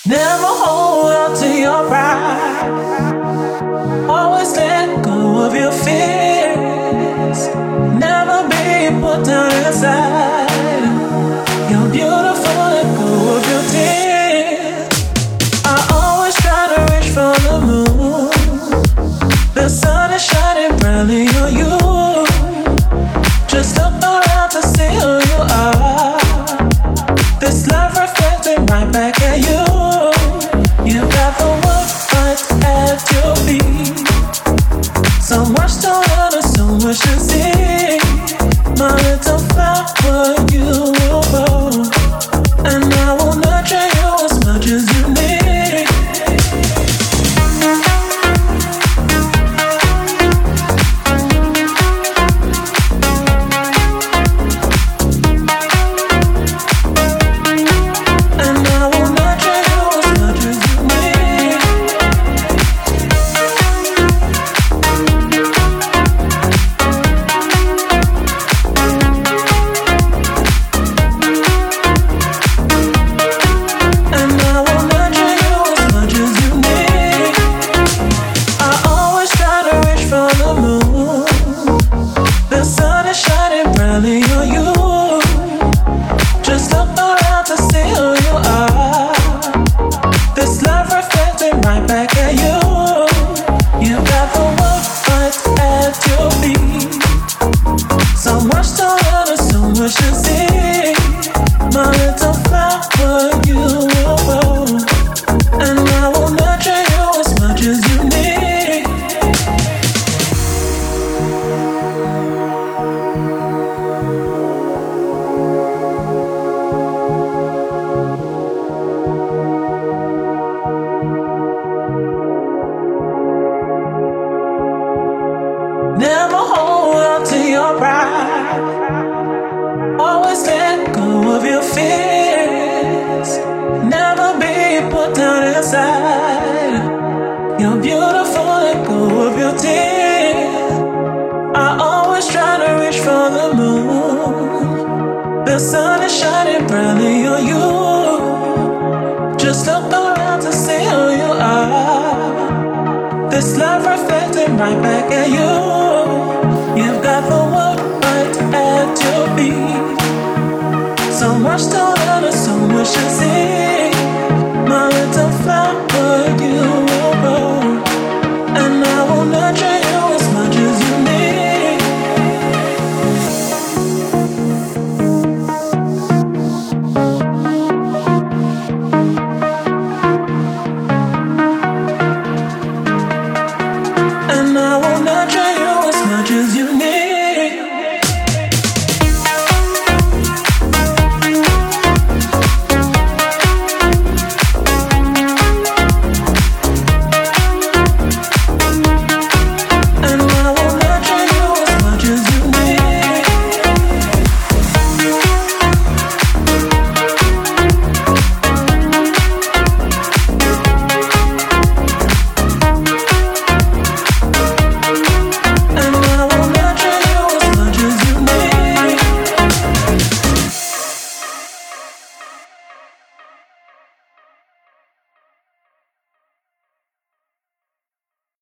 Never hold on to your pride. Always let go of your fears. Never be put down inside. You're beautiful, let go of your tears. I always try to reach for the moon. The sun is shining brightly on you. Just look around to see who you are. This love reflecting right back at you. You got the world right at your feet. So much to learn and so much to see. My little flower, you will grow, and I will nurture you as much as you need. Never hold on to your pride. Always let go of your fears. Never be put down inside. You're beautiful, let go of your tears. I always try to reach for the moon. The sun is shining brightly on you. Just look around to see who you are. This love reflecting right back at you. You've got the world right at your feet. So much to learn and so much